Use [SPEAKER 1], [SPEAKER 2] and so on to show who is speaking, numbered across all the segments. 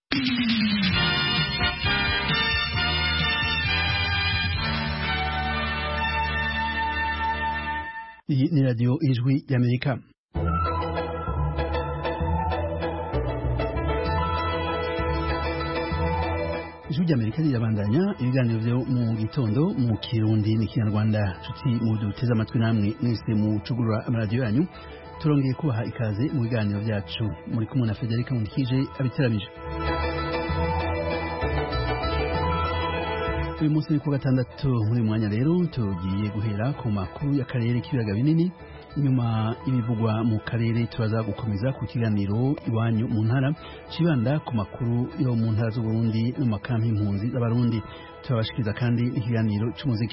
[SPEAKER 1] Iyi ni radio Ijwi y'Amerika. Ijwi ry'Amerika rirabandanya ibiganiro vyo mu gitondo mu Kirundi n'Ikinyarwanda. Tuti mu duteze amatwi namwe mwese mu cugurura amaradiyo yanyu. Turongeye kubaha ikaze mu biganiro vyacu. Muri kumwe na Federica Mundikije abiteramije. Uyu munsi ni ku gatandatu muri mwanya rero tugiye guhera ku makuru y'akarere k'ibiyaga binini. Nyuma ibivugwa mu karere turaza gukomeza ku kiganiro iwanyu mu ntara cibanda ku makuru yo mu ntara z'u Burundi no makampi impunzi z'abarundi. Turabashikiriza kandi ikiganiro c'umuziki.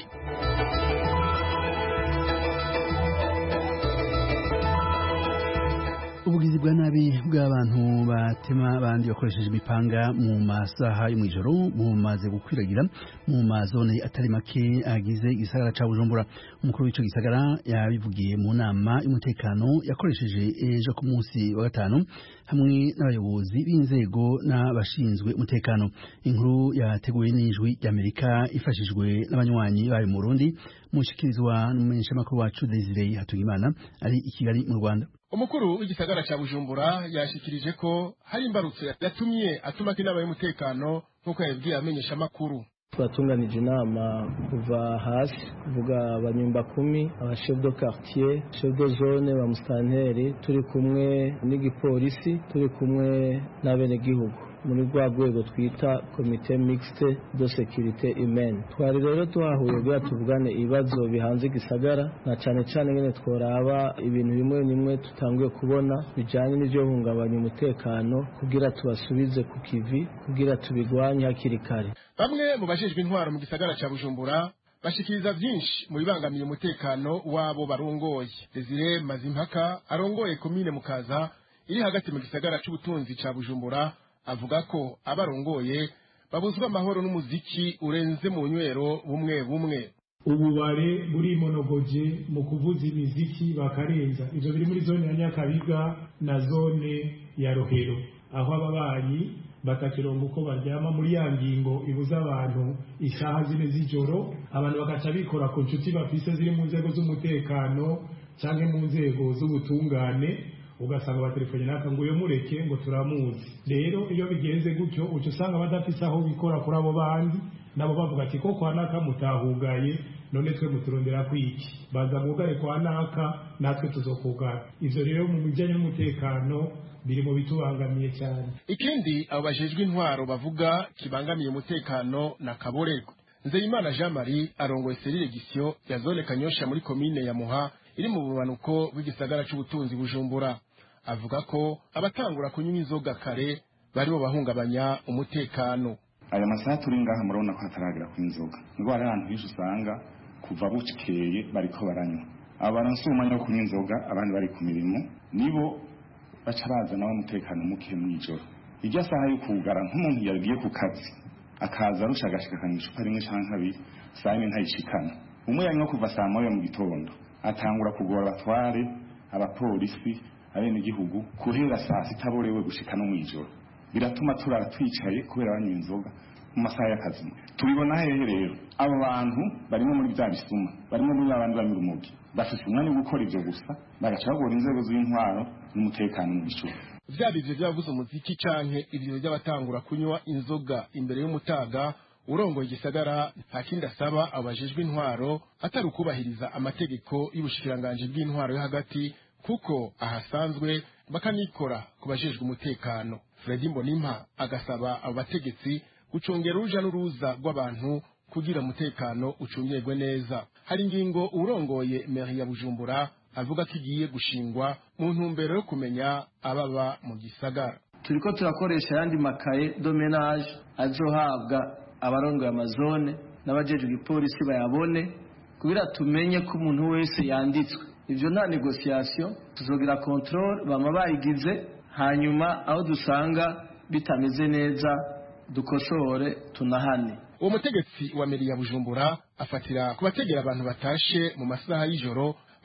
[SPEAKER 1] Ubugizi bwa nabi bw'abantu batema abandi bakoresheje imipanga mu masaha yo mw'ijoro bumaze gukwiragira mu mazone atari make agize igisagara ca Bujumbura. Umukuru w'ico gisagara yabivugiye mu nama y'umutekano yakoresheje ejo ku munsi wa gatanu hamwe n'abayobozi b'inzego n'abashinzwe umutekano. Inkuru yateguwe n'Ijwi ry'Amerika ifashijwe n'abanywanyi bayo mu Burundi, mushikirizwa n'umumenyeshamakuru wacu Desire Hatungimana ari i Kigali mu Rwanda.
[SPEAKER 2] Umukuru w'igisagara ca Bujumbura yashikirije ko hari imbarutso yatumye atumako inama y'umutekano nk'uko yabwiye amenyesha makuru.
[SPEAKER 3] Twatunganije inama kuva hasi kuvuga abanyumba 10 aba chef de quartier, chef de zone, ba mustanteri, turi kumwe n'igipolisi, turi kumwe n'abenegihugu muri rwa rwego twita komite mixte de sécurité humaine. Twari rero tuhahuye kugira tuvugane ibibazo bihanze igisagara na cane cane ngene tworaba ibintu bimwe nimwe tutanguye kubona bijanye n'ivyo hungabanya umutekano kugira tubasubize ku kivi kugira tubigwanye hakiri kare.
[SPEAKER 2] Bamwe mu bajejwe intwaro mu gisagara ca Bujumbura bashikiriza vyinshi mu bibangamiye umutekano wabo barongoye. Desire Mazimpaka arongoye komine Mukaza iri hagati mu gisagara c'ubutunzi ca Bujumbura avuga ko abarongoye babuzwa amahoro n'umuziki urenze mu nywero bumwe bumwe.
[SPEAKER 4] Ububare buri monogoje mu kuvuza imiziki bakarenza ivyo biri muri zone ya Nyakabiga na zone ya Rohero, aho ababanyi batakirongo uko baryama muri ya ngingo ibuza abantu isaha zine z'ijoro, abantu bagaca bikora ku nshuti bafise ziri mu nzego z'umutekano canke mu nzego z'ubutungane, ugasanga batelefone naka ngo mureke ngo turamuzi. Rero iyo bigenze gutyo uco usanga badafise aho bikora kuri abo bandi, nabo bavuga ati ko kwa naka mutahugaye none twe muturondera kwiki, baza mugare kwa naka natwe tuzokugara. Ivyo rero mu bijanye n'umutekano biri mu bitubangamiye cyane.
[SPEAKER 2] Ikindi abo bajejwe intwaro bavuga kibangamiye umutekano na kaborerwa. Nzeyimana Jean Marie arongoye serire gisyo ya zone Kanyosha muri komine ya Muha iri mu bumanuko bw'igisagara c'ubutunzi Bujumbura. Avuga ko abatangura kunywa inzoga kare bari bo bahungabanya umutekano.
[SPEAKER 5] Aya masaha turi ngaha murabona ko hataragira ku inzoga, ngo ari ahantu henshi usanga kuva bucikeye bariko baranywa. Abaranse umwanya wo kunywa inzoga abandi bari ku mirimo nibo baca bazana umutekano muke mw'ijoro. Irya saha yo kugara nk'umuntu yagiye ku kazi akaza arusha agashika icupa rimwe canke kabiri, saa yine ntayishikana. Umwe yanywa kuva saa moya mu gitondo atangura kugora abatware, abapolisi, abenegihugu kuhera saa sita borewe gushika no mw'ijoro. Biratuma turara twicaye kubera banywa inzoga mu masaha y'akazi. Tubibona hehe rero? Abo bantu barimo muri bya bisuma, barimo muri abandi banyura umugi, bafise umwanya wo gukora ivyo gusa bagaca bagora inzego z'intwaro n'umutekano mu bicu.
[SPEAKER 2] Vyabivyo vyavuze umuziki canke ivyo by'abatangura kunywa inzoga imbere y'umutaga, urongoye igisagara nta kindi asaba abajejwe intwaro atari ukubahiriza amategeko y'ubushikiranganje bw'intwaro yo hagati, kuko ahasanzwe bakanikora ku bajejwe umutekano. Fredy Mbonimpa agasaba abo bategetsi gucungera uruja n'uruza rw'abantu kugira umutekano ucungirwe neza. Hari ingingo urongoye mairie ya Bujumbura avuga ko igiye gushingwa mu ntumbero yo kumenya ababa mu gisagara.
[SPEAKER 3] Turiko turakoresha yandi makaye domenage azohabwa abarongoye amazone n'abajejwe igipolisi bayabone kugira tumenye ko umuntu wese yanditswe. Ivyo nta negotiation, tuzogira control bama bayigize, hanyuma aho dusanga bitameze neza dukosore tunahane.
[SPEAKER 2] Uwo mutegetsi wa mairie ya Bujumbura afatira kubategera abantu batashe mu masaha y'ijoro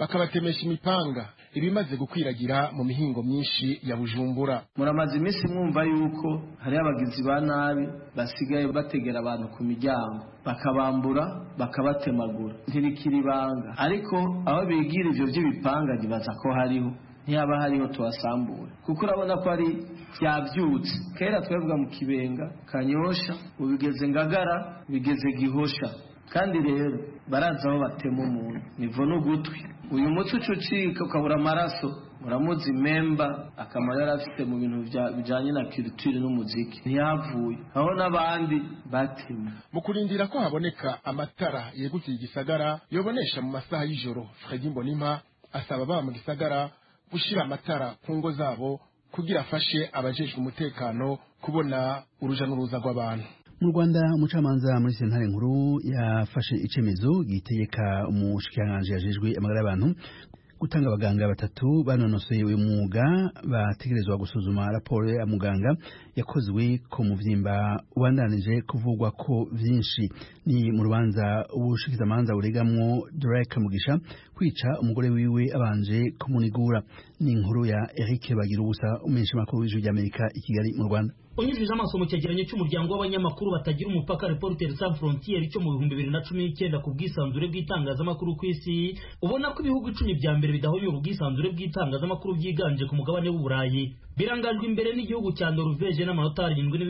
[SPEAKER 2] bakabatemesha imipanga, ibimaze gukwiragira mu mihingo myinshi ya Bujumbura.
[SPEAKER 3] Muramaze iminsi mwumva yuko hari abagizi ba nabi basigaye bategera abantu ku miryango bakabambura bakabatemagura, ntibikiri ibanga, ariko aho bigira ivyo vy'ibipanga ntibaza ko hariho, ntiyaba hariho tubasambura, kuko urabona ko ari vyavyutse. Kera twebwa mu Kibenga, Kanyosha, ubigeze Ngagara, bigeze Gihosha, kandi rero baraza aho batema umuntu nivo n'ugutwi. Uyu mutsi ucucika ukabura amaraso, muramuzi Memba akamaro yari afite mu bintu bijanye na culture n'umuziki ntiyavuye, aho n'abandi batemwe.
[SPEAKER 2] Mu kurindira ko haboneka amatara yegukiye igisagara yobonesha mu masaha y'ijoro, Fredy Mbonimpa asaba ba mu gisagara gushira amatara ku ngo zabo kugira afashe abajejwe umutekano kubona uruja n'uruza rw'abantu.
[SPEAKER 1] Mu Rwanda umucamanza muri sentare nkuru yafashe icemezo gitegeka umushikiranganji yajejwe amagara y'abantu gutanga abaganga batatu banonosoye uyu mwuga bategerezwa gusuzuma raporo ya muganga yakozwe ku muvyimba ubandanije kuvugwa ko vyinshi. Ni mu rubanza ubushikizamanza buregamwo Derek Mugisha kwica umugore wiwe abanje kumunigura. Ni inkuru ya Eric Bagirubusa, umenyesha makuru w'ijwi ry'Amerika i Kigali mu Rwanda.
[SPEAKER 6] Unyujije amaso mu cyegeranyo cy'umuryango w'abanyamakuru batagira umupaka Reporters Sans Frontières cyo mu 2019 ku bwisanzure bw'itangazamakuru ku isi, ubona ko ibihugu 10 bya mbere bidahonyora ubwisanzure bw'itangazamakuru byiganje ku mugabane w'Uburayi. Birangajwe imbere n'igihugu cya Norvège n'amanota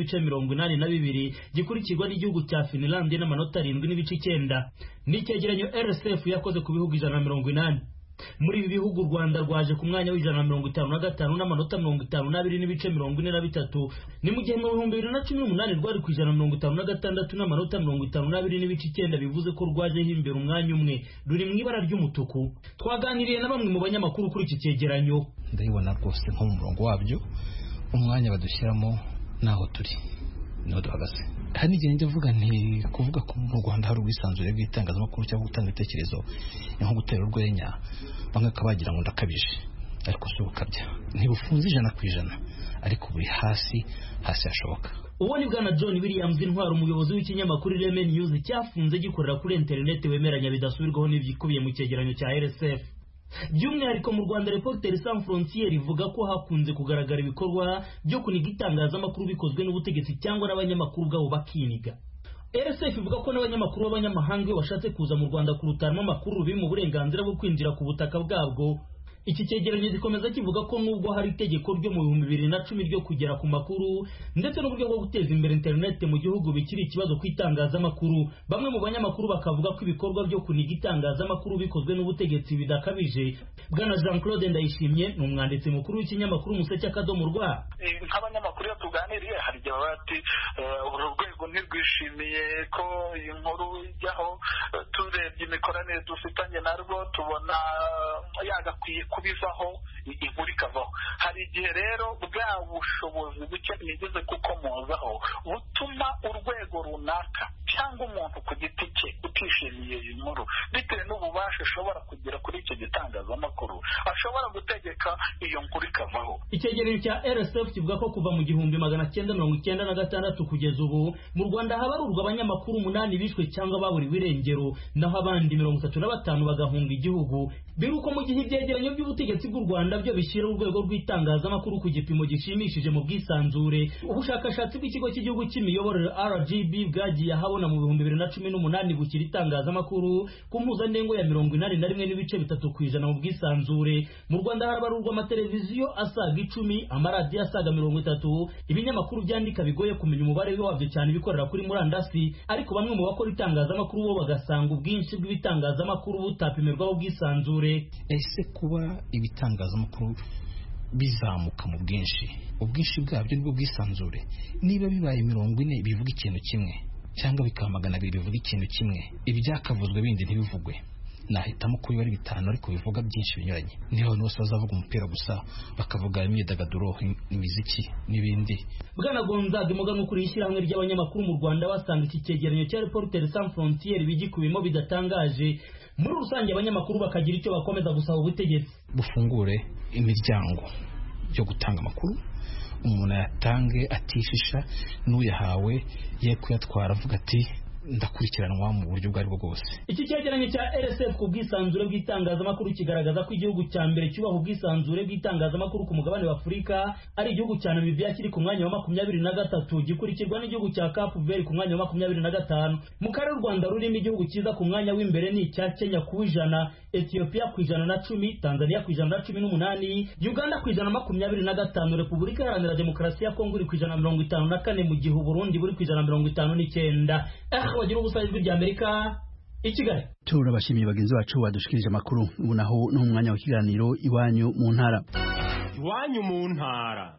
[SPEAKER 6] 7.82, gikurikirwa n'igihugu cya Finland n'amanota 7.9. Ni cyegeranyo RSF yakoze ku bihugu 180. Muri ibi bihugu u Rwanda rwaje ku mwanya w'155 n'amanota 52.43. Ni mu gihe mu 2018 rwari ku 156 n'amanota 52.9, bivuze ko rwaje himbere umwanya umwe, ruri mu ibara ry'umutuku. Twaganiriye na bamwe mu banyamakuru kuri iki cyegeranyo.
[SPEAKER 7] Ndabibona rwose nko mu murongo wabyo, umwanya badushyiramo naho turi niho duhagaze. Hari n'igihe njya vuga nti kuvuga ko mu Rwanda hari ubwisanzure bw'itangazamakuru cyangwa gutanga ibitekerezo nko gutera urwenya, bamwe kabagira ngo ndakabije, ariko si ukabya, ntibufunze 100%, ariko buri hasi hashoboka.
[SPEAKER 6] Uwo ni bwana John Williams Intwaro, umuyobozi w'ikinyamakuru Ireme News cyafunze gikorera kuri internet, wemeranya bidasubirwaho n'ivyikubiye mu cyegeranyo cya RSF. By'umwihariko mu Rwanda Reporters Sans Frontières ivuga ko hakunze kugaragara ibikorwa byo kuniga itangazamakuru bikozwe n'ubutegetsi cyangwa n'abanyamakuru bwabo bakiniga. RSF ivuga ko n'abanyamakuru b'abanyamahanga bashatse kuza mu Rwanda kurutaramo amakuru biri mu burenganzira bwo kwinjira ku butaka bwabwo. Iki cyegeranyo gikomeza kivuga ko nubwo hari itegeko ryo mu 2010 ryo kugera ku makuru ndetse n'uburyo bwo guteza imbere internet mu gihugu bikiri ikibazo ku itangazamakuru, bamwe mu banyamakuru bakavuga ko ibikorwa byo kuniga itangazamakuru bikozwe n'ubutegetsi bidakabije. Bwana Jean Claude Ndayishimye ni umwanditsi mukuru w'ikinyamakuru Umuseke Akadomo Rwa.
[SPEAKER 8] Nk'abanyamakuru iyo tuganiriye hari igihe bati uru rwego ntirwishimiye ko iyi nkuru ijyaho, turebye imikoranire dufitanye narwo tubona yagakwiye kubivaho, inkuru ikavaho. Hari igihe rero bwa bushobozi buke nigeze kukomozaho butuma urwego runaka cyangwa umuntu ku giti cye utishimiye iyi nkuru bitewe n'ububasha ashobora kugira kuri icyo gitangazamakuru, ashobora gutegeka iyo nkuru ikavaho.
[SPEAKER 6] Icyegeranyo cya RSF kivuga ko kuva mu 1996 kugeza ubu mu Rwanda habarurwa abanyamakuru 8 bishwe cyangwa baburiwe irengero, naho abandi 35 bagahunga igihugu. Biruko mu gihe ibyegeranyo by'ubutegetsi bw'u Rwanda byo bishyira urwego rw'itangazamakuru ku gipimo gishimishije mu bwisanzure. Ubushakashatsi bw'ikigo cy'igihugu cy'imiyoborere RGB bwagiye ahabona mu 2018 bukira itangazamakuru ku mpuzandengo ya 81.3% mu bwisanzure. Mu Rwanda harabarurwa amateleviziyo asaga 10, amaradiyo asaga 30, ibinyamakuru byandika bigoye kumenya umubare wabyo cyane bikorera kuri murandasi, ariko bamwe mu bakora itangazamakuru bo bagasanga ubwinshi bw'ibitangazamakuru butapimirwaho ubwisanzure.
[SPEAKER 7] Ese kuba ibitangazamakuru bizamuka mu bwinshi, ubwinshi bwabyo nibwo bwisanzure? Niba bibaye 40 bivuga ikintu kimwe cyangwa bikaba 200 bivuga ikintu kimwe, ibyakavuzwe bindi ntibivugwe, nahitamo ko biba ari 5 ariko bivuga byinshi binyuranye. Niho bose bazavuga umupira gusa, bakavuga imyidagaduro, imiziki n'ibindi.
[SPEAKER 6] Bwana Gonzaga Mugano kuri ishyirahamwe ry'abanyamakuru mu Rwanda basanga iki cyegeranyo cya Reporters Sans Frontières bigikubimo bidatangaje. Muri rusange abanyamakuru bakagira icyo bakomeza gusaba ubutegetsi
[SPEAKER 7] bufungure imiryango yo gutanga amakuru, umuntu yatange atishisha, n'uyahawe ye kuyatwara avuga ati ndakurikiranwa mu buryo bwari bwo bwose.
[SPEAKER 6] Iki cyegeranyo cya RSF ku bwisanzure bw'itangazamakuru kigaragaza ko igihugu cya mbere cyubaha ubwisanzure bw'itangazamakuru ku mugabane wa Afurika ari igihugu cya Namibia kiri ku mwanya wa 23 gikurikirwa n'igihugu cya Cape Verde ku mwanya wa 25. Mu karere u Rwanda rurimo igihugu cyiza ku mwanya w'imbere ni icya Kenya ku 100, Ethiopia ku 110, Tanzania ku 118, Uganda ku 125, Repubulika Iharanira Demokarasi ya Kongo iri ku 154 mu gihe Burundi buri ku 159. Wagira ubusayizwe rya Amerika i Kigali.
[SPEAKER 1] Turabashimiye bagenzi bacu badushikirije amakuru. Ubu naho no mu mwanya wa kiganiro iwanyu mu ntara.
[SPEAKER 9] Iwanyu mu ntara.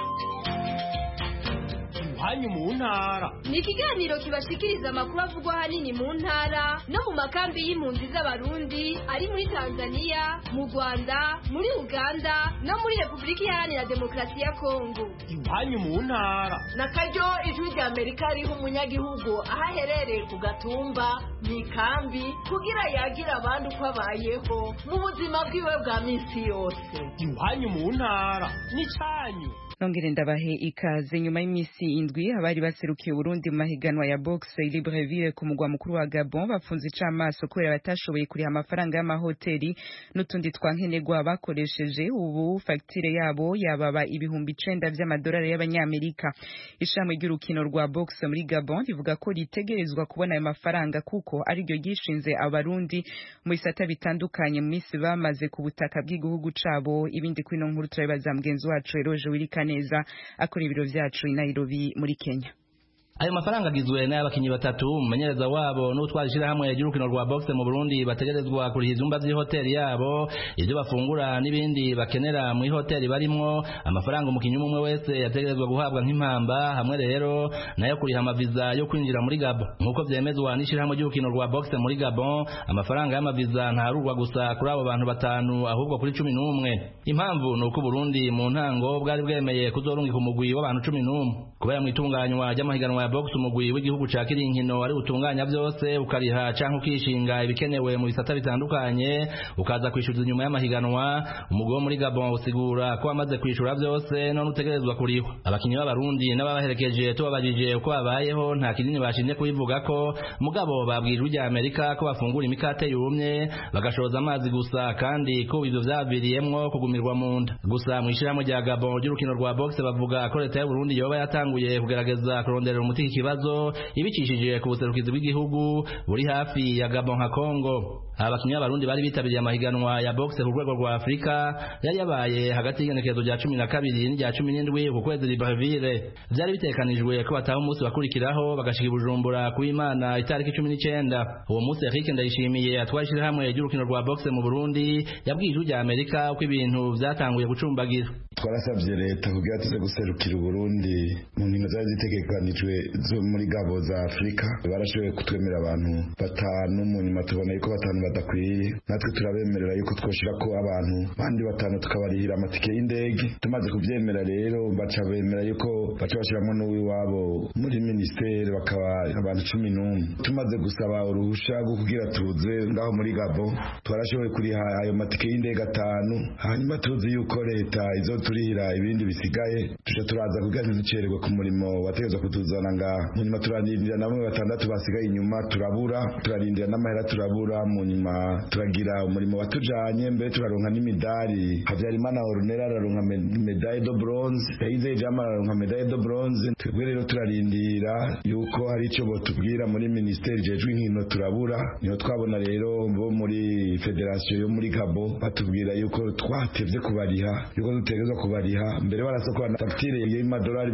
[SPEAKER 9] Iwanyu mu ntara
[SPEAKER 10] ni ikiganiro kibashikiriza amakuru avugwa hanini mu ntara no mu makambi y'impunzi z'abarundi ari muri Tanzania, mu Rwanda, muri Uganda no muri Repubulika Iharanira Demokarasi ya Kongo.
[SPEAKER 9] Iwanyu mu ntara
[SPEAKER 11] na karyo ijwi rya Amerika riha umunyagihugu aho aherereye ku gatumba mu ikambi kugira yagira abandi uko abayeho mu buzima bwiwe bwa minsi yose.
[SPEAKER 9] Iwanyu mu ntara ni cyanyu.
[SPEAKER 12] Nongere ndabahe ikaze. Nyuma y'imisi indwi abari baserukiye Burundi mu mahiganwa ya boxe Libreville ku mugwa mukuru wa Gabon bafunze icamaso kubera batashoboye kuriha amafaranga y'amahoteli n'utundi twankenerwa bakoresheje. Ubu facture yabo yababa ibihumbi 9 by'amadolari y'abanyamerika. Ishami ry'urukino rwa boxe muri Gabon rivuga ko ritegerezwa kubona ayo mafaranga kuko ari ryo gishinze abarundi mu isata bitandukanye mu misi bamaze ku butaka bw'igihugu cabo. Ibindi kwino nkuru turabibaza mugenzi wacu Eroje Wirika neza akora ibiro vyacu i Nairobi muri Kenya.
[SPEAKER 13] Ayo mafaranga agizwe n'abakinyi batatu, umumenyereza wabo n'utwashira hamwe y'urukino rwa boxe mu Burundi bategerezwa kuriha ivyumba vy'ihoteli yabo, ivyo bafungura n'ibindi bakenera mu hoteli barimwo. Amafaranga umukinyi umwe wese yategerezwa guhabwa nk'impamba, hamwe rero nayo kuriha amaviza yo kwinjira muri Gabon. Nkuko vyemezwa n'ishira hamwe y'urukino rwa boxe muri Gabon, amafaranga y'amaviza ntarurwa gusa kuri abo bantu batanu ahubwo kuri 11. Impamvu nuko Burundi mu ntango bwari bwemeye kuzorungika umugwi w'abantu 11 kubera mu itunganywa ry'amahiganwa box umugwi w'igihugu ca Kirinkino ari utunganya byose ukariha canke ukishinga ibikenewe mu bisata bitandukanye ukaza kwishuza inyuma y'amahiganwa. Umugwi wo muri Gabon usigura ko amaze kwishura byose none utegerezwa kuriho. Abakinyi b'abarundi n'ababaherekeje tubabajije uko babayeho nta kinini bashimye kubivuga ko mugabo babwirije rya Amerika ko bafungura imikate yumye bagashoza amazi gusa kandi ko ivyo vyaviriyemwo kugumirwa mu nda. Gusa mu ishirahamwe rya Gabon ry'urukino rwa box bavuga ko leta y'u Burundi yoba yatanguye kugerageza kurondera umuti ikibazo ibicishije ku buserukizi bw'igihugu buri hafi ya Gabon nka Kongo. Abakinyi b'abarundi bari bitabiriye amahiganwa ya boxe ku rwego rwa Afrika yari yabaye hagati y'igenekerezo rya 12 n'irya 17 ku kwezi Libreville. Vyari bitekanijwe ko bataha umunsi bakurikiraho bagashika Bujumbura ku Imana itariki 19. Uwo munsi Eric Ndayishimiye atwashira hamwe y'urukino rwa boxe mu Burundi yabwije rya Amerika uko ibintu vyatanguye gucumbagira.
[SPEAKER 14] Twarasabye leta kugira tuze guserukira Burundi mu nkino zari zitegekanijwe zo muri Gabo za Afrika. Barashoboye kutwemera abantu batanu, mu nyuma tubona yuko batanu badakwiye, natwe turabemerera yuko twoshira ko abantu bandi batanu tukabarihira amatike y'indege. Tumaze kuvyemera rero baca bemera yuko baca bashiramo n'uwiwabo muri ministeri bakaba abantu 11. Tumaze gusaba uruhusha rwo kugira tuze ngaho muri Gabo twarashoboye kuriha ayo matike y'indege 5, hanyuma tuzi yuko leta izo turihira ibindi bisigaye tuja turaza kugira ntiducererwe ku murimo wategezwa kutuzana ngaha. Mu nyuma turarindira namwe batandatu basigaye inyuma turabura, turarindira n'amahera turabura, mu nyuma turagira umurimo watujanye mbere turaronka n'imidari. Habyarimana Ornera araronka medaille de bronze, Yayize Jama araronka medaille de bronze. Twebwe rero turarindira yuko hari ico botubwira muri ministeri jejwe inkino turabura. Niho twabona rero bo muri federation yo muri Gabo batubwira yuko twatevye kubariha, yuko dutegezwa kubariha. Mbere barasokwa na facture y'amadolari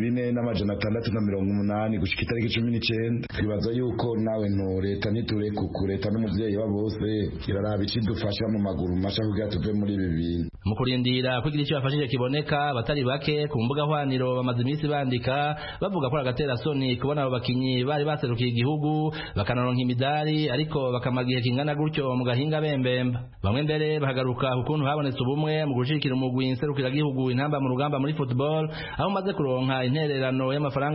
[SPEAKER 14] 2680 gushika itariki 19. Twibaza yuko nawe no leta nitureka leta n'umuvyeyi wa bose iraraba icidufasha mu maguru masha kugira tuve muri ibi bintu.
[SPEAKER 13] Mu kurindira kugira icyo bafashije kiboneka batari bake ku mbuga hwaniro bamaze iminsi bandika bavuga ko agatera soni kubona abo bakinyi bari baserukiye igihugu bakanaronka imidari ariko bakamagihe kingana gutyo mu gahinga bembemba. Bamwe mbere bahagaruka ukuntu habonetse ubumwe mu gushikira umugwi nserukira gihugu intamba mu rugamba muri football aho maze kuronka intererano y'amafaranga yababa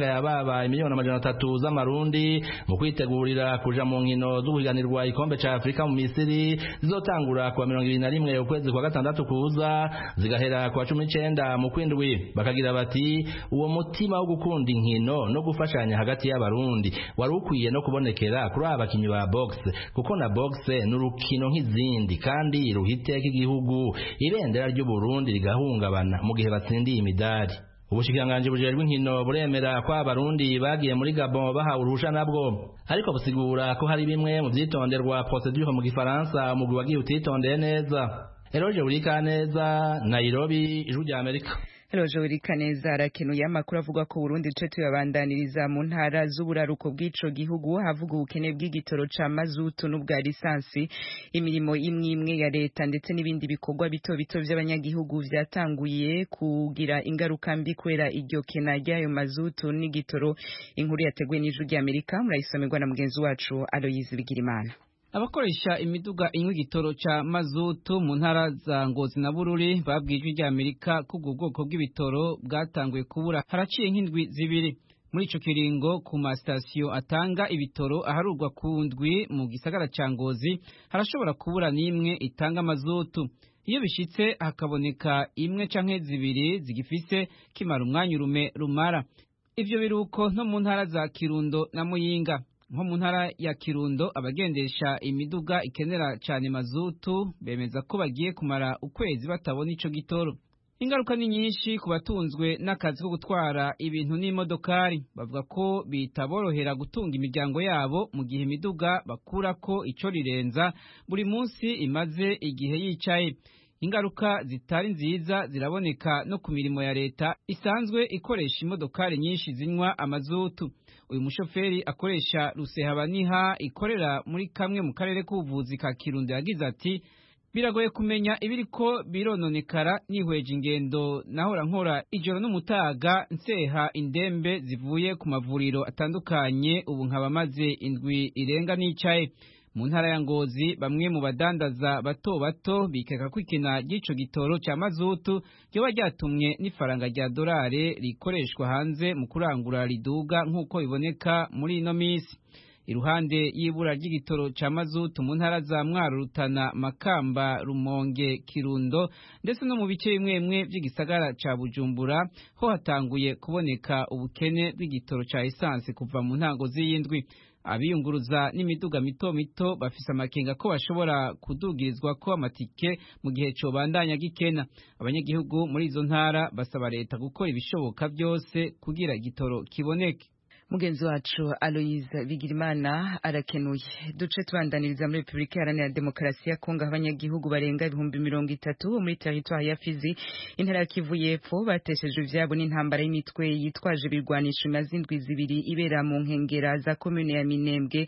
[SPEAKER 13] ababa 1,300,000 z'amarundi mu kwitegurira kuja mu nkino z'uguhiganirwa ikombe ca Afrika mu Misiri zizotangura kuwa 21 ukwezi kwa gatandatu kuza zigahera kuwa 19 mu kwindwi. Bakagira bati uwo mutima wo gukunda inkino no gufashanya hagati y'abarundi wari ukwiye no kubonekera kuri abakinyi ba box, kuko na box n'urukino nk'izindi kandi ruhiteka igihugu, ibendera ry'u Burundi rigahungabana mu gihe batsindiye imidari. Ubushikiranganji bujejwe inkino buremera ko abarundi bagiye muri Gabon bahawe uruhusha nabwo, ariko busigura ko hari bimwe mu vyitonderwa procedure mu gifaransa umugwi wagiye utitondeye neza. Eroje Urikaneza, Nairobi, Ijwi rya Amerika.
[SPEAKER 12] Eroje Urikaneza arakenuye amakuru avuga ko Burundi cyo tuyabandaniriza mu ntara z'uburaruko bw'ico gihugu havuga ubukene bw'igitoro ca mazutu n'ubwa lisansi, imirimo imwe ya leta ndetse n'ibindi bikorwa bito bito by'abanyagihugu vyatanguye kugira ingaruka mbi kwera iryo kena ry'ayo mazutu n'igitoro. Inkuru yateguwe n'Ijwi rya Amerika murayisomerwa na mugenzi wacu Aloyizi Bigirimana.
[SPEAKER 15] Abakoresha imiduga inywa igitoro ca mazutu mu ntara za Ngozi na Bururi babwijwe rya Amerika ko ubwo bwoko bw'ibitoro bwatanguye kubura haraciye nk'indwi zibiri. Muri ico kiringo ku masitasiyo atanga ibitoro aharurwa ku ndwi mu gisagara ca Ngozi harashobora kubura n'imwe itanga mazutu. Iyo bishitse hakaboneka imwe canke zibiri zigifise kimara umwanya urume rumara. Ivyo biruko no mu ntara za Kirundo na Muyinga. Nko mu ntara ya Kirundo abagendesha imiduga ikenera cyane mazutu bemeza ko bagiye kumara ukwezi batabona ico gitoro. Ingaruka ni nyinshi ku batunzwe n'akazi ko gutwara ibintu n'imodokari. Bavuga ko bitaborohera gutunga imiryango yabo mu gihe imiduga bakurako ico rirenza buri munsi imaze igihe yicaye. Ingaruka zitari nziza ziraboneka no ku mirimo ya leta isanzwe ikoresha imodokari nyinshi zinywa amazutu. Uyu mushoferi akoresha Rusehabaniha ikorera muri kamwe mu karere k'ubuvuzi ka Kirundo yagize ati biragoye kumenya ibiriko birononekara nihweje ingendo nahora nkora ijoro n'umutaga nseha indembe zivuye ku mavuriro atandukanye, ubu nkaba maze indwi irenga nicaye. Mu ntara ya Ngozi bamwe mu badandaza bato bato bikeka ko ikina ry'ico gitoro ca mazutu ryoba ryatumwe n'ifaranga rya dolare rikoreshwa hanze mu kurangura riduga nk'uko biboneka muri ino misi. Iruhande y'ibura ry'igitoro ca mazutu mu ntara za Mwaro, Rutana, Makamba, Rumonge, Kirundo ndetse no mu bice bimwe by'igisagara ca Bujumbura ho hatanguye kuboneka ubukene bw'igitoro ca essence kuva mu ntango z'iyindwi. Abiyunguruza n'imiduga mito mito bafise amakenga ko bashobora kudugirizwa ko amatike mu gihe cyo bandanya gikena. Abanyagihugu muri izo ntara basaba leta gukora ibishoboka byose kugira igitoro kiboneke.
[SPEAKER 12] Mugenzi wacu Aloyize Bigirimana arakenuye. Duce tubandaniriza muri Republika Iharanira Demokarasi ya Kongo, abanyagihugu barenga 30,000 muri territoire ya Fizi intara ya Kivu y'Epfo batesheje ivyabo n'intambara y'imitwe yitwaje ibirwanisho imazindwi zibiri ibera mu nkengera za commune ya Minembwe.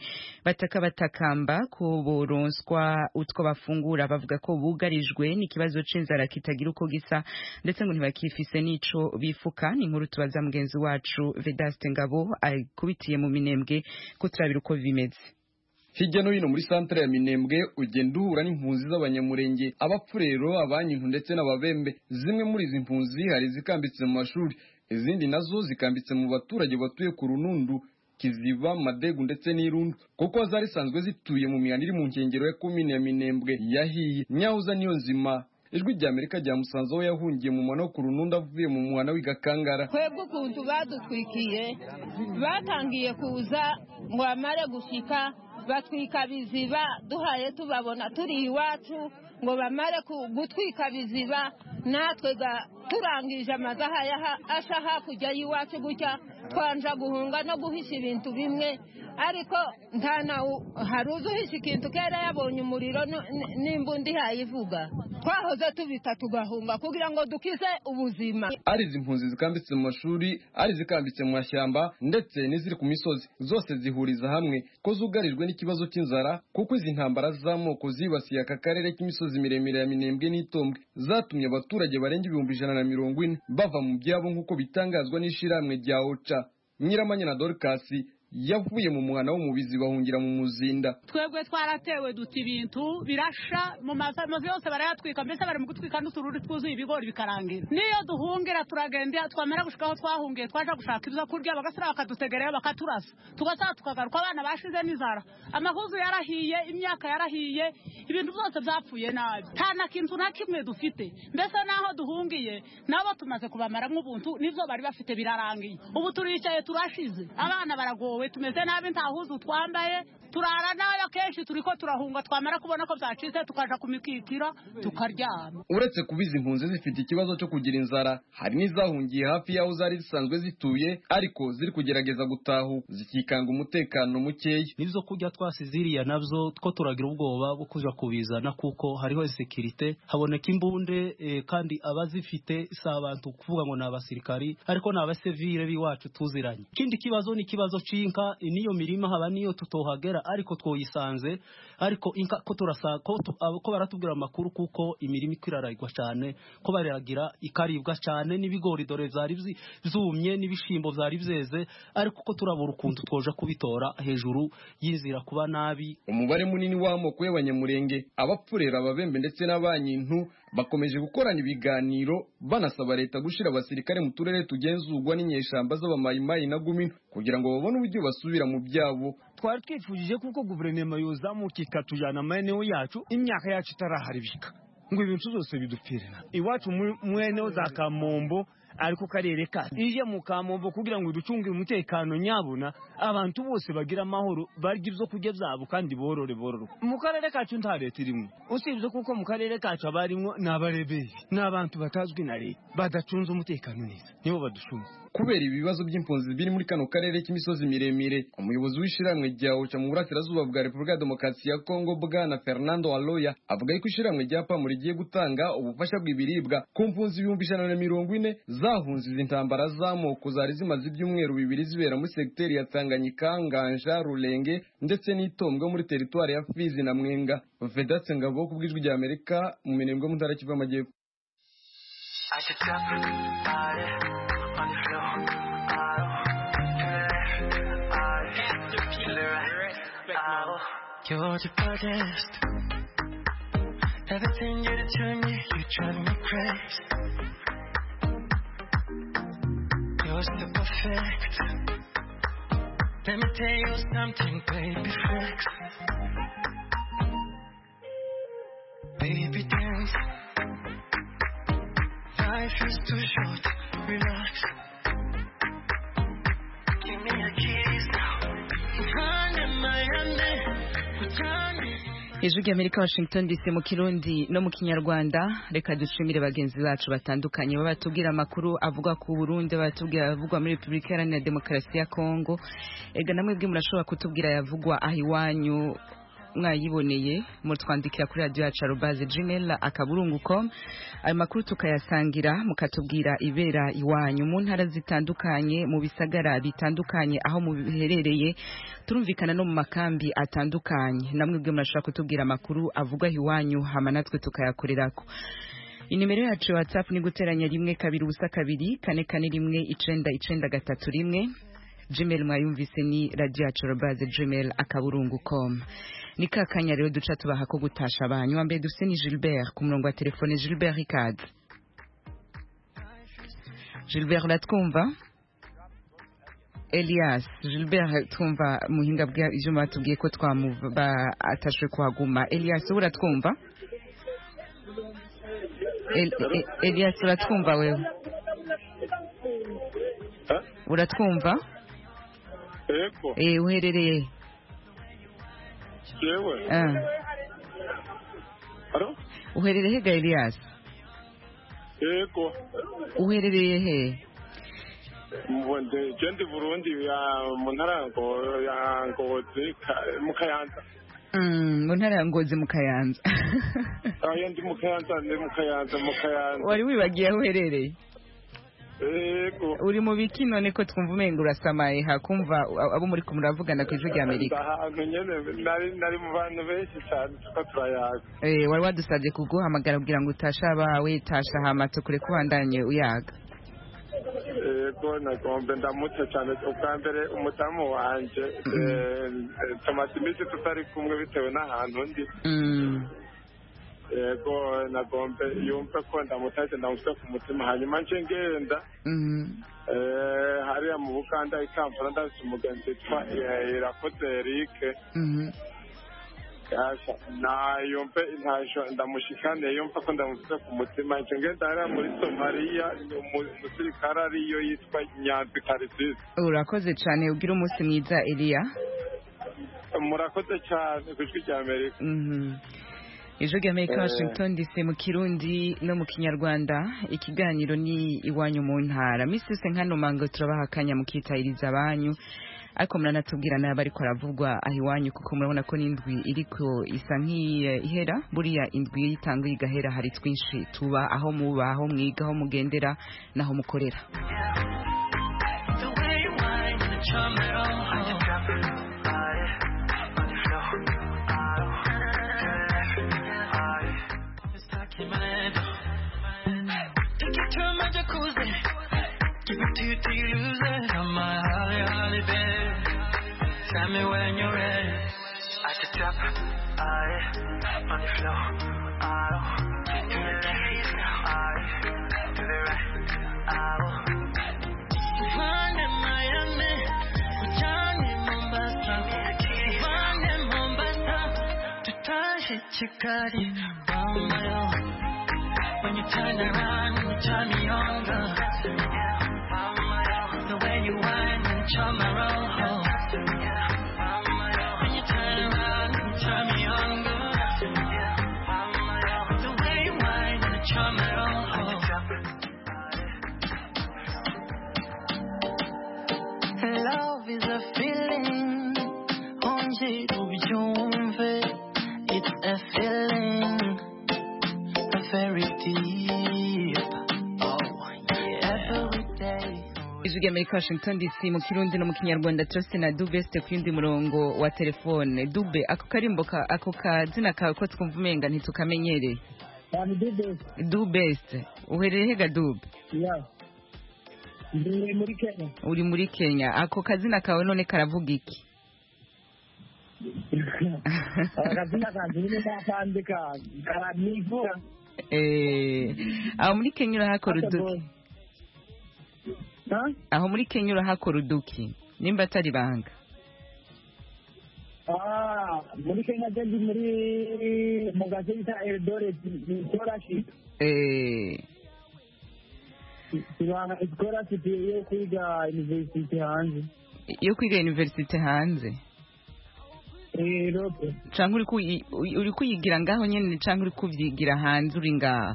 [SPEAKER 12] Batakamba ko boronswa utwo bafungura, bavuga ko bugarijwe n'ikibazo c'inzara kitagira uko gisa ndetse ngo ntibakifise n'ico bifuka. Ni inkuru tubaza mugenzi wacu Vedaste Ngabo kubitiye mu Minembwe ko turabira uko bimeze.
[SPEAKER 16] Hirya no hino muri centre ya Minembwe ugenda uhura n'impunzi z'abanyamurenge, abapfurero, abanyintu ndetse n'ababembe. Zimwe muri izi mpunzi hari zikambitse mu mashuri, izindi nazo zikambitse mu baturage batuye ku Runundu, Kiziba, Madegu ndetse n'Irundu, kuko zari sanzwe zituye mu mihanda iri mu nkengero ya commune ya Minembwe yahiye. Nyahuza niyo nzima Ijwi rya Amerika rya musanze aho yahungiye mu mwana ku Runundu avuye mu muhana w'Igakangara.
[SPEAKER 17] Kwebwe ukuntu badutwikiye batangiye kuza ngo amare gushika batwika biziba, duhaye tubabona turi iwacu ngo bamare gutwika biziba, natwe turangije amazaha asha hakurya y'iwacu gutya twanja guhunga no guhisha ibintu bimwe, ariko ntana haruzi uhisha ikintu kera yabonye umuriro n'imbundi hayivuga, twahoze tubita tugahunga kugira ngo dukize ubuzima.
[SPEAKER 16] Ari izi mpunzi zikambitse mu mashuri, ari zikambitse mu mashyamba ndetse n'iziri ku misozi, zose zihuriza hamwe ko zugarijwe n'ikibazo cy'inzara, kuko izi ntambara z'amoko zibasiye aka karere k'imisozi miremire ya Minembwe n'Itombwe zatumye abaturage barenga 140 bava mu byabo nk'uko bitangazwa n'ishiramwe rya OCHA. Nyiramanya na Dorcas yavuye mu mwana w'umubizi bahungira mu muzinda.
[SPEAKER 18] Twebwe twaratewe duti ibintu birasha mu mazu yose barayatwika, mbese bari mu gutwika n'utururi twuzuye ibigori bikarangira. Niyo duhungira turagenda twamera gushikaho twahungiye twaje gushaka ibyo kurya bagasira bakadutegerera bakaturasa. Tugasaba tukagaruka abana bashize n'inzara. Amahuzu yarahiye, imyaka yarahiye, ibintu byose byapfuye nabi. Nta na kintu na kimwe dufite. Mbese naho duhungiye nabo tumaze kubamara nk'ubuntu nivyo bari bafite birarangiye. Ubu turicaye turashize. Abana baragowe tumeze nabi nta huzu twambaye. Turara nayo kenshi turiko turahunga twamara kubona ko byacitse tukaja kumikikira tukaryama.
[SPEAKER 16] Uretse kubiza impunzi zifite ikibazo cyo kugira inzara, hari n'izahungiye hafi yaho zari zisanzwe zituye ariko ziri kugerageza gutahu zikikanga umutekano mukeya.
[SPEAKER 19] Nivyo kurya twasiziriya navyo two turagira ubwoba bwo kuja kubizana kuko hariho security, haboneka imbunde kandi abazifite si abantu kuvuga ngo n'abasirikari ariko n'abasivile biwacu tuziranye. Ikindi kibazo ni kibazo cinka niyo mirima haba niyo tutohagera ariko twoyisanze ariko inka ko turasa ko baratubwira amakuru kuko imirimo ikiraragwa cyane ko baragira ikaribwa cyane n'ibigori dore zari zumye n'ibishimbo vyari vyeze ariko ko turabura ukuntu twoja kubitora hejuru yinzira kuba nabi.
[SPEAKER 16] Umubare munini w'amoko y'abanyamurenge, abapfurera, ababembe ndetse n'abanyintu bakomeje gukorana ibiganiro banasaba leta gushira abasirikare mu turere tugenzurwa n'inyeshamba z'abamayimayi na Gumino kugira ngo babone uburyo basubira mu byabo.
[SPEAKER 9] Twari twifujije kuko guverinoma yozamuka ikatujana amaeneo yacu imyaka yacu itaraharibika ngo ibintu byose bidupfirana. Iwacu mweneho za Kamombo ariko karere kacu ije mu Kamombo kugira ngo ducunge umutekano nyabuna abantu bose bagira amahoro barya ibyo kurya byabo kandi borore. Mu karere kacu nta leta irimo, usibye kuko mu karere kacu abarimo n'abarebeye n'abantu batazwi na leta badacunze umutekano neza nibo badushunze.
[SPEAKER 16] Kubera ibibazo by'impunzi biri muri kano karere k'imisozi miremire, umuyobozi w'ishiramwe rya OCHA mu burasirazuba bwa Repubulika ya Demokarasi ya Kongo Bwana Fernando Aloya avuga ko ishiramwe rya PAM rigiye gutanga ubufasha bw'ibiribwa ku mpunzi 140 zahunze izi ntambara z'amoko zari zimaze ibyumweru bibiri zibera muri segiteri ya Tanganyika, Nganja, Rulenge ndetse n'Itombwe muri teritwari ya Fizi na Mwenga. Vedatse Ngabo ku bw'ijwi rya Amerika mu Minembwe mu ntara Kivu y'Amajyepfo.
[SPEAKER 20] You're the baddest. Everything you do to me, you drive me crazy. You're so perfect. Let me tell you something, baby flex. Baby dance. Life is too short, relax. Give me a kiss now.
[SPEAKER 12] Ijwi ry'Amerika Washington DC mu Kirundi no mu Kinyarwanda. Reka dushimire bagenzi bacu batandukanye batubwira amakuru avuga ku Burundi, batubwira avugwa muri Repubulika Iharanira Demokarasi ya Kongo. Ega namwe bwe murashobora kutubwira yavugwa aho iwanyu mwayiboneye mutwandikira kuri radio yacu @gmail.com. Ayo makuru tukayasangira mukatubwira ibera iwanyu mu ntara zitandukanye mu bisagara bitandukanye aho mubiherereye, turumvikana no mu makambi atandukanye. Namwe bwe murashobora kutubwira amakuru avugwa iwanyu hama natwe tukayakorerako. Inimero yacu WhatsApp ni guteranya 1-2-2-4-4-1-9-9-3. Gmail mwayumvise ni radio@gmail.com. Ni kakanya rero duca tubaha ko gutasha abanyu. Ambe dufite ni Gilbert ku murongo wa telefone. Gilbert Ricard. Gilbert uratwumva? Elias Gilbert twumva muhinga bwa ijuma batubwiye ko twamuba atashwe kuhaguma. Elias uratwumva? Elias uratwumva wewe? Uratwumva?
[SPEAKER 21] Ego.
[SPEAKER 12] Uherereye?
[SPEAKER 21] Yewe. Alo?
[SPEAKER 12] Uherereye ga Elias?
[SPEAKER 21] Ego.
[SPEAKER 12] Uherereye he?
[SPEAKER 21] Mwende jendi Burundi ya Muntarango ya Ngozi mu Kayanza.
[SPEAKER 12] Mu ntara ya Ngozi mu Kayanza.
[SPEAKER 21] Ndi mu Kayanza, mu Kayanza.
[SPEAKER 12] Wari wibagiye aho uherereye?
[SPEAKER 21] Ego.
[SPEAKER 12] Uri mu biki none ko twumva umenga urasamaye hakumva abo muri ko muravugana ku ijwi rya Amerika?
[SPEAKER 21] Ahantu nyene nari mu bantu benshi cyane tukaturayaga.
[SPEAKER 12] Wari wadusabye kuguhamagara kugira ngo utasha abawe tasha hama tukure kubandanye uyaga.
[SPEAKER 21] yego nagombe ndamutse cyane ubwa mbere umudamu wanje tumaze iminsi tutari kumwe bitewe n'ahantu ndi yego nagombe yumve ko ndamutaje ndamutse ku mutima hanyuma nje ngenda hariya mu Buganda i Kampala ndafite umugenzi witwa Irakoze Eric yumve intasho ndamushikane yumva ko ndamutse ku mutima nje ngenda hariya muri Somalia umusirikare ariyo yitwa Nyanzi Tarisisi.
[SPEAKER 12] Urakoze cyane ugira umunsi mwiza Elia.
[SPEAKER 21] Murakoze cyane ku ijwi rya Amerika.
[SPEAKER 12] Ijwi rya Amerika Washington DC mu Kirundi no mu Kinyarwanda. Ikiganiro ni iwanyu mu ntara. Misi yose nkano mango turabaha akanya mukitahiriza abanyu. Ariko muranatubwira nayo bariko aravugwa aho iwanyu kuko murabona ko n'indwi iriko isa nk'ihera buriya indwi yitanga igahera hari twinshi tuba aho muba aho mwiga aho mugendera naho mukorera.
[SPEAKER 20] Tell me when you're ready. At the top, on the floor, to the left, to the right, Find in Miami, Johnny Mombasa, find in Mombasa, to touch it, Chicari, when you turn around, you turn me on, girl. The way you whine and charm my roll. Love is a feeling, it's a feeling, very deep. Oh, yeah, every day.
[SPEAKER 12] Ijwi rya Amerika Washington DC mu Kirundi no mu Kinyarwanda cyose na Dubeste ku yundi murongo wa telefone. Dube ako karimbo ako kazina kawe ko twumva umenga ntitukamenyereye. Dubeste uherereye hega Dube?
[SPEAKER 4] Yeah. Ndi muri Kenya.
[SPEAKER 12] Uri muri Kenya. Ako kazina kawe none karavuga iki?
[SPEAKER 4] Akazina kanjye ni ndakandika karanivura.
[SPEAKER 12] Aho muri Kenya urahakora uduki? Aho muri Kenya urahakora uduki? Nimba atari banga.
[SPEAKER 4] Muri Kenya ndi muri mugaze bita Eldoret scholarship. Scholarship yo kwiga university hanze.
[SPEAKER 12] Yo kwiga university hanze?
[SPEAKER 4] Europe.
[SPEAKER 12] Canke uri kuyigira ngaho nyene canke uri kuvyigira hanze uri ngaho?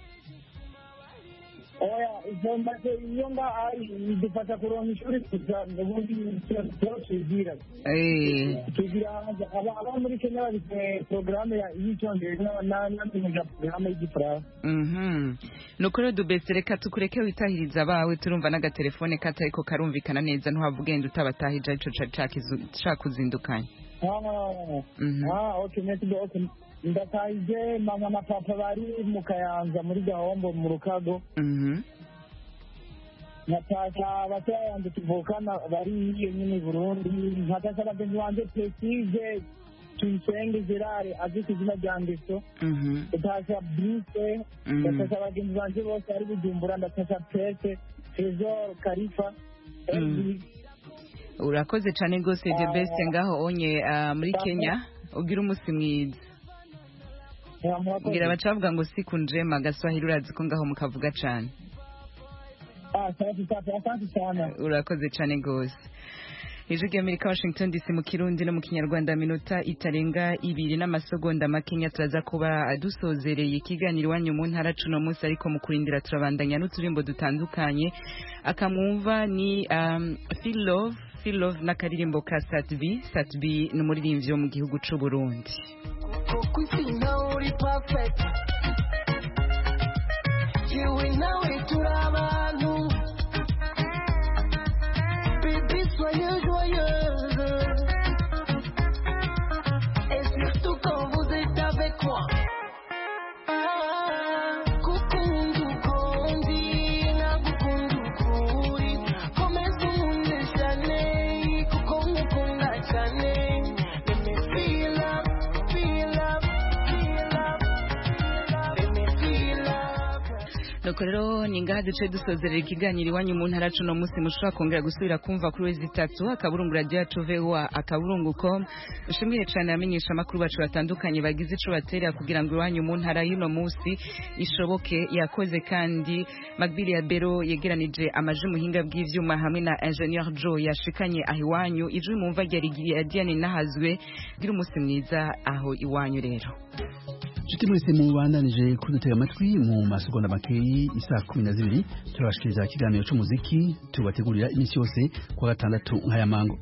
[SPEAKER 4] Oya, izombaze iyo ari idufasha kuronka ishuri kuza ubundi tugira. Tugira aba muri Kenya bafite programme y'icyongereza n'andi programme y'Igifaransa.
[SPEAKER 12] Nuko rero Dubeste reka tukureke witahiriza abawe turumva n'agatelefone katariko karumvikana neza ntuhavugenda utabatahije ico cakuzindukanye.
[SPEAKER 4] Okay, okay. Ndataije mama na papa bari mu Kayanza muri Gahombo mu Rukago. Nataka bataya yanze tuvukana bari iyo nyine Burundi. Nataka bagenzi banje Prestige Tuyisenge Gerard aziko izina ryanjye so. Nataka Bruce, nataka bagenzi banje bose ari Bujumbura, nataka Pete, Trezor, Karifa.
[SPEAKER 12] Urakoze cyane gose Dubeste ngaho onye muri Kenya ugira umusi mwiza. Ngira bacavuga ngo siku njema Gaswahili urazi ko ngaho mukavuga cyane.
[SPEAKER 4] Asante sana.
[SPEAKER 12] Urakoze cyane gose. Ijwi rya Amerika Washington DC mu Kirundi no mu Kinyarwanda minota itarenga 2 n'amasegonda makenya turaza kuba dusozereye ikiganiro wanyu mu ntara cuno munsi ariko mu kurindira turabandanya n'uturimbo dutandukanye akamwumva ni Feel Love n'akaririmbo ka Satbi n'umuririmbyi wo mu gihugu c'u Burundi.
[SPEAKER 20] Soyez joyeuse et surtout quand vous êtes avec moi. Kukundu kondi na kukundu kuri
[SPEAKER 12] nuko rero ni ngaha duce dusozerera ikiganiro iwanyu mu ntara cuno munsi mushobora kongera gusubira kumva kuri wezi 3 akaburungu radio yacu VOA akaburungu.com. Ushimire cyane abamenyesha amakuru bacu batandukanye bagize ico batera kugira ngo iwanyu mu ntara y'uno munsi ishoboke. Yakoze kandi Magbili ya Bero yegeranije amaje muhinga bw'ivyuma hamwe na Engineer Joe yashikanye aho iwanyu. Ijwi mumva ryari Diane Nahazwe. Gira umunsi mwiza aho iwanyu rero.
[SPEAKER 1] Chuti mwese mubandanije kudutega amatwi mu masegonda makeyi isa 12 turabashikiriza ikiganiro cy'umuziki tubategurira iminsi yose kwa gatandatu nk'aya mango.